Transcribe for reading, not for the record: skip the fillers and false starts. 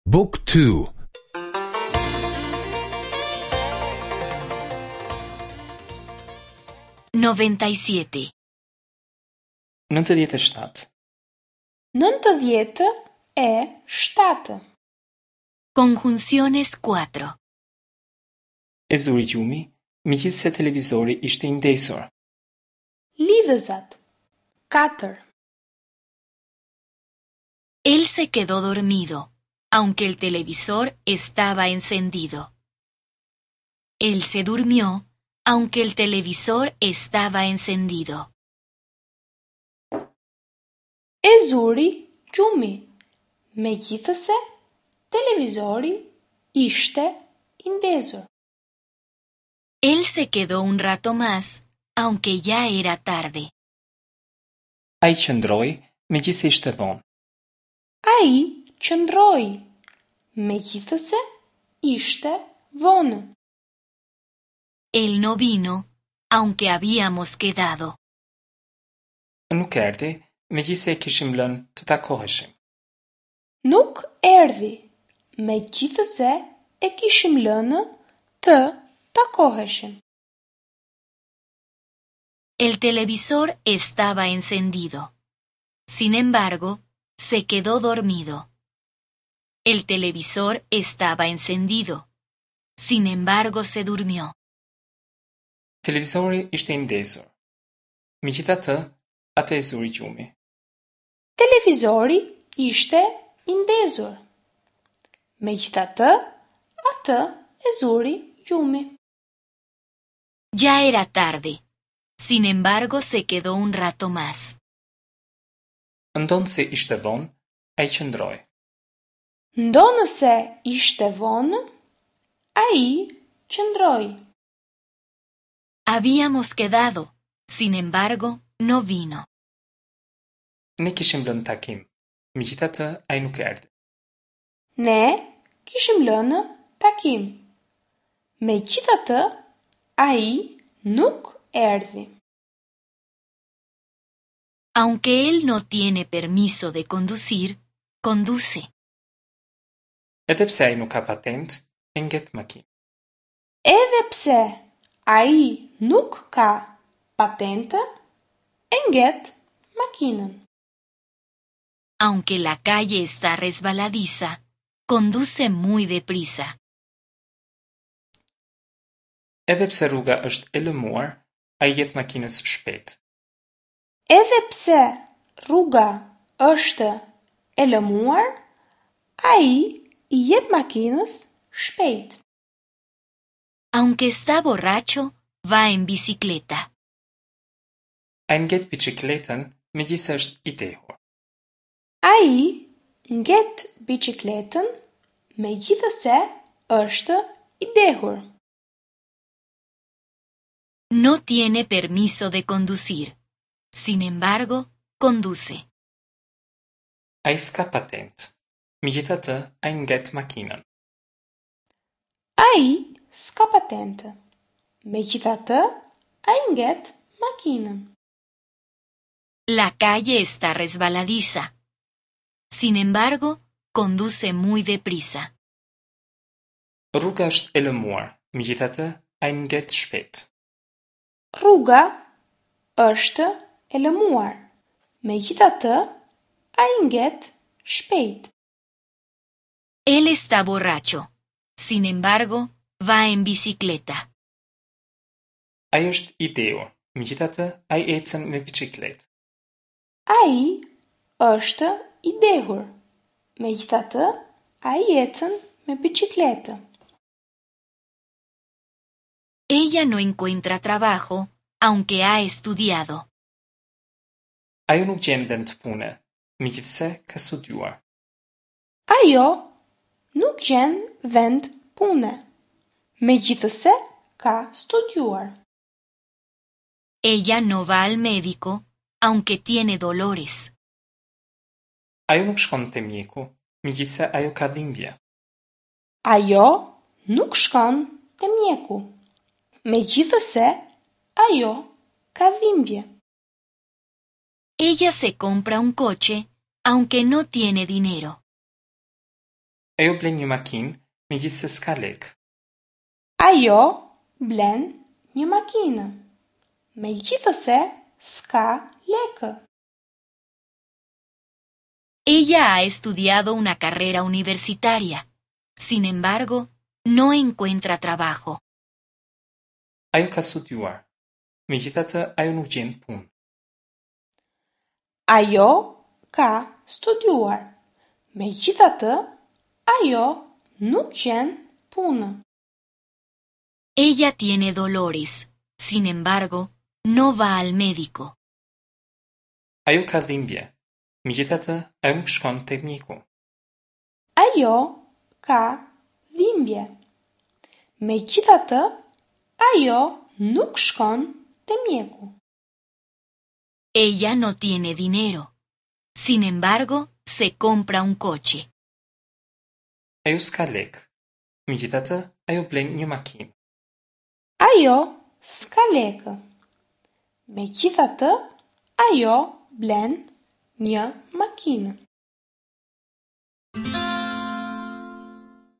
Book 2. 97. 97. 97. Conjunciones 4. E zuri gjumi, megjithse televizori ishte i ndesur. Lidhëzat 4. Él se quedó dormido, aunque el televisor estaba encendido. Él se durmió, aunque el televisor estaba encendido. E zuri gjumi, megjithëse televizori ishte i ndezur. Él se quedó un rato más, aunque ya era tarde. Ai qëndroi, megjithse ishte vonë. Ai qëndroi, megjithëse ishte vonë. Él no vino, aunque habíamos quedado. Nuk erdhi, megjithse e kishim lënë të takoheshim. Nuk erdhi, megjithëse e kishim lënë të takoheshim. El televisor estaba encendido. Sin embargo, se quedó dormido. El televisor estaba encendido. Sin embargo, se durmió. Televizori ishte i ndesur. Megjithatë, atë e zuri gjumi. Televizori ishte i ndezur. Megjithatë, atë e zuri gjumi. Ya era tarde. Sin embargo, se quedó un rato más. Ndonë se ishte vonë, ai qëndroi. Ndonëse ishte vonë, ai qëndroi. Habíamos quedado. Sin embargo, no vino. Ne kishim lënë takim. Megjithatë, ai nuk erdhi. Ne kishim lënë takim. Megjithatë, ai nuk erdhi. Aunque él no tiene permiso de conducir, conduce. Edhe pse ai nuk ka patent, e ngjet makinë. Edhe pse ai nuk ka patente, e ngjet makinën. Aunque la calle está resbaladiza, conduce muy deprisa. Edhe pse rruga është e lëmuar, ai jep makinës shpejt. Edhe pse rruga është e lëmuar, ai I jep makinës shpejt. Aunque está borracho, va en bicicleta. Ai ngjet biçikletën megjithse është i dehur. Ai ngjet biçikletën megjithëse është I dehur. No tiene permiso de conducir. Sin embargo, conduce. Ai s'ka patent. Megjithatë, ai ngjet makinën. Ai s'ka patente. Megjithatë, ai ngjet makinën. La calle está resbaladiza. Sin embargo, conduce muy deprisa. Rruga është e lëmuar. Megjithatë, ai ngjet shpejt. Rruga është e lëmuar. Megjithatë, ai ngjet shpejt. Él está borracho. Sin embargo, va en bicicleta. Ai është I dehur. Megjithatë, ai ecën me biçikletë. Ai është I dehur. Megjithatë, ai ecën me biçikletë. Ella no encuentra trabajo, aunque ha estudiado. Ajo nuk gjen vend pune, megjithse ka studiuar. Ajo nuk gjen vend pune, megjithëse ka studiuar. Ella no va al médico, aunque tiene dolores. Ajo nuk shkon te mjeku, megjithse ajo ka dhimbje. Ajo nuk shkon te mjeku, megjithëse ajo ka dhimbje. Ella se compra un coche, aunque no tiene dinero. Ajo blen një makinë, megjithëse s'ka lek. Ajo blen një makinë, megjithëse s'ka lekë. Ella ha estudiado una carrera universitaria. Sin embargo, no encuentra trabajo. Ajo ka studiuar. Megjithatë, ajo nuk gjen punë. Ajo ka studiuar, megjithatë, ajo nuk gjen punë. Ella tiene dolores. Sin embargo, no va al médico. Ajo ka dhimbje. Megjithatë, ajo nuk shkon tek mjeku. Ajo ka dhimbje, megjithatë, ajo nuk shkon te mjeku. Ella no tiene dinero. Sin embargo, se compra un coche. Ajo s'ka lek. Megjithatë, ajo blen një makinë. Ajo s'ka lekë, megjithatë, ajo blen një makinë.